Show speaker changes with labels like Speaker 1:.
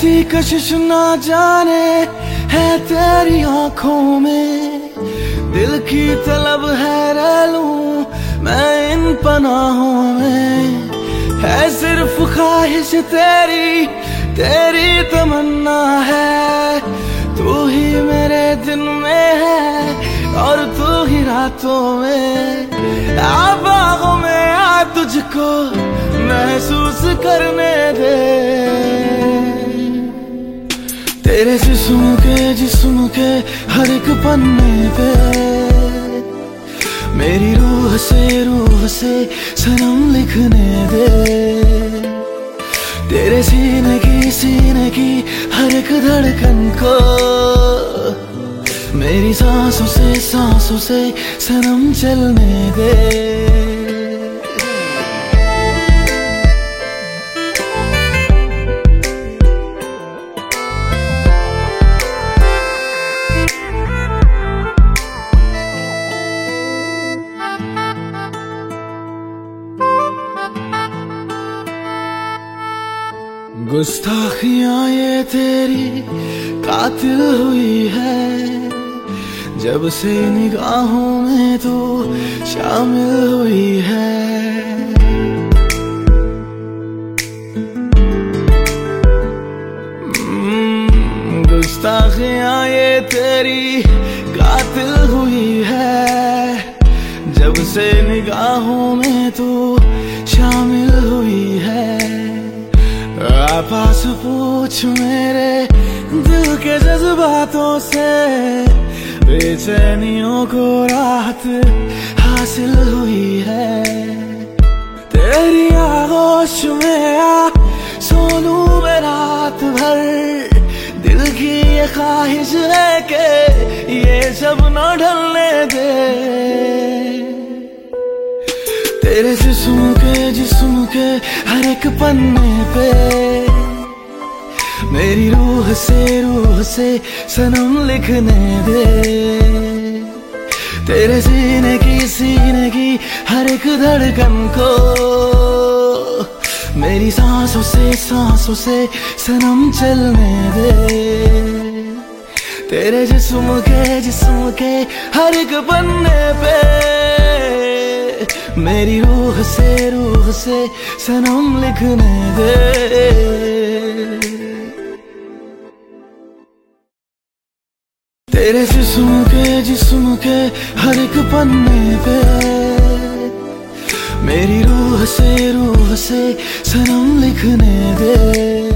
Speaker 1: कैसी कशिश ना जाने है तेरी आंखों में, दिल की तलब है रह लूं मैं इन पनाहों में। है सिर्फ ख्वाहिश तेरी, तेरी तमन्ना है, तू ही मेरे दिन में है और तू ही रातों में। आ बागों में आ तुझको महसूस करने दे, तेरे जिस्म के हर एक पन्ने पे मेरी रूह से सनम लिखने दे। तेरे सीने की हर एक धड़कन को मेरी सांसों से सनम चलने दे। गुस्ताखियां ये तेरी कातिल हुई है, जब से निगाहों में तू शामिल हुई है। गुस्ताखियां ये तेरी कातिल हुई है, जब से निगाहों में तू शामिल हुई है। पास पूछ मेरे दिल के जज्बातों से, बेचैनियों को राहत हासिल हुई है। तेरी आगोश में आ सोनू में रात भर, दिल की ये ख्वाहिश है कि ये सब न ढलने दे। तेरे जिस्म के हर एक पन्ने पे मेरी रूह से सनम लिखने दे। तेरे सीने की हर एक धड़कन को मेरी सांसों से सनम चलने दे। तेरे जिस्म के हर एक पन्ने पे मेरी रूह से सनम लिखने दे। तेरे जिस्म के हर एक पन्ने पे मेरी रूह से सनम लिखने दे।